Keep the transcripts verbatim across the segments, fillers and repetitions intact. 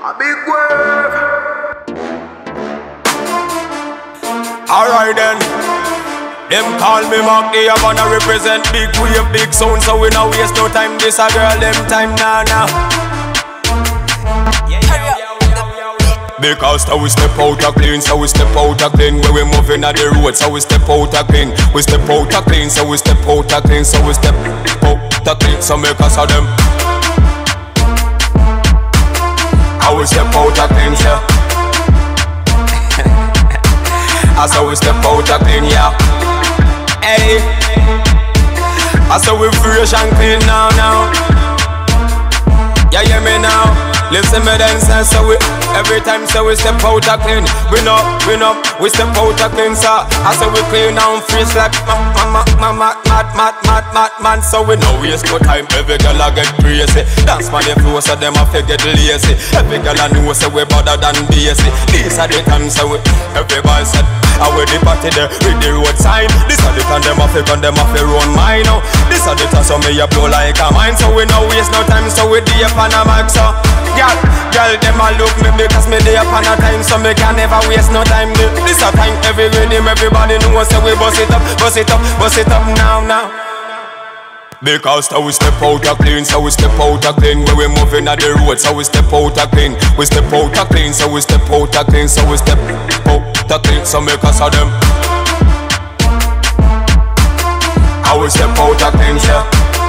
A big wave. Alright then. Them call me Mark, they are gonna represent big wave, big sound. So we no waste no time, this a girl, them time now now. Because so we step out a clean, so we step out a clean. When we moving on the road, so we step out a clean. We step out a clean, so we step out a clean. So we step out a clean, so make us of them. I will step out a clean, yeah. I saw we step out a clean, yeah. Hey, I saw we fresh and clean now, now. Yeah, hear me now. Listen me then say so we every time so we step out a clean. We know, we know, we step out a clean, sir. I say we clean and fresh like mad, mad, mad, mad, mad, mad, mad, man. So we no waste no time. Every girl a get crazy. Dance man the flow so them a get lazy. Every girl a know say we better than basic. This a the time so we every boy said I with the party there with the road sign. This a the time them a fake on them a fi run mine now. This a the time so me a blow like a mine. So we no waste no time so we deep on a mic so. Girl, girl, them a look me because me dey upon a time, so me can never waste no time. This a time every rhythm, everybody knows so we bust it up, bust it up, bust it up now, now. Because so we step out a clean, so we step out a clean. When we moving on the road, so we step out a clean. We step out a clean, so we step out a clean, so we step out a clean, so make us of them. I will step out a clean, yeah.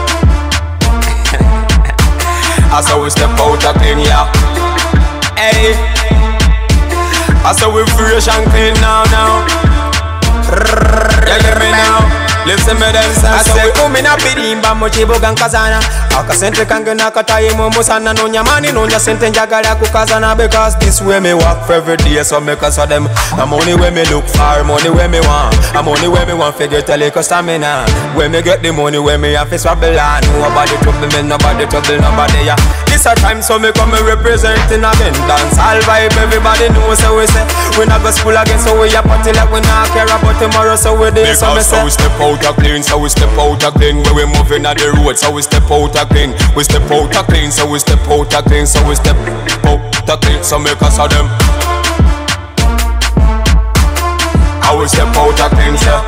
I saw we step out a clean, yeah. Hey, I saw we fresh and clean now, now. Yeah, get me now. Listen me then say, I say kumi na birimba mochibo gankazana. Akasente kange nakatai mombosana. Nonya mani nonya sente njagala kukazana. Because this way me walk for every day, so make us of them. I'm only where me look for, money where me want. I'm only where me want figure tell it cause stamina. Where me get the money, where me have to swabble on. Nobody trouble me, nobody trouble nobody, yeah. This a time so me come and representing again. Dance all vibe, everybody knows so we say. We not go school again, so we a party like we not care about tomorrow, so we there, so me say. We step out a clean, so we step out a clean. When we moving on the road, so we step out a clean. We step out a clean, so we step out a clean, so we step out a clean, so make us of them. I will step out a clean, yeah.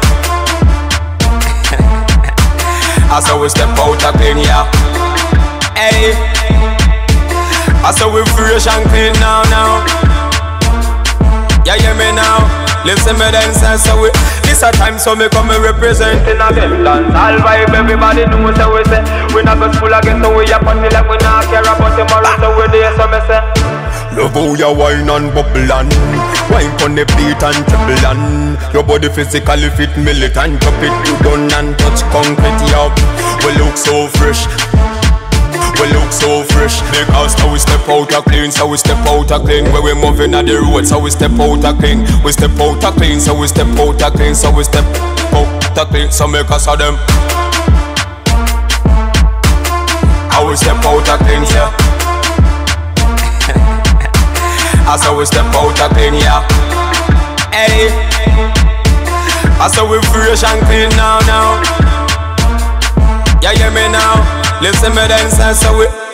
I saw we step out a clean, yeah. Hey, I saw we fresh and clean now, now. Yeah, hear me now. Listen me then say so we. This a time so me come and representing again. Dance all vibe, everybody knows how we say. We not go school again, so we a party like we not care about tomorrow, so we there, so me say. Love how you wine and bubble and wine on the beat and triple and your body physically fit, militant. Drop it, you done and touch concrete, yo. We look so fresh. We look so fresh. Because so we step out a clean, so we step out a clean. When we moving on the road, so we step out a clean. We step out a clean, so we step out a clean, so we step out a clean, so make us of them. I will step out a clean, yeah. I saw we step out a clean, yeah. Hey, I saw we fresh and clean now, now. Yeah, hear me now. Listen me then say so we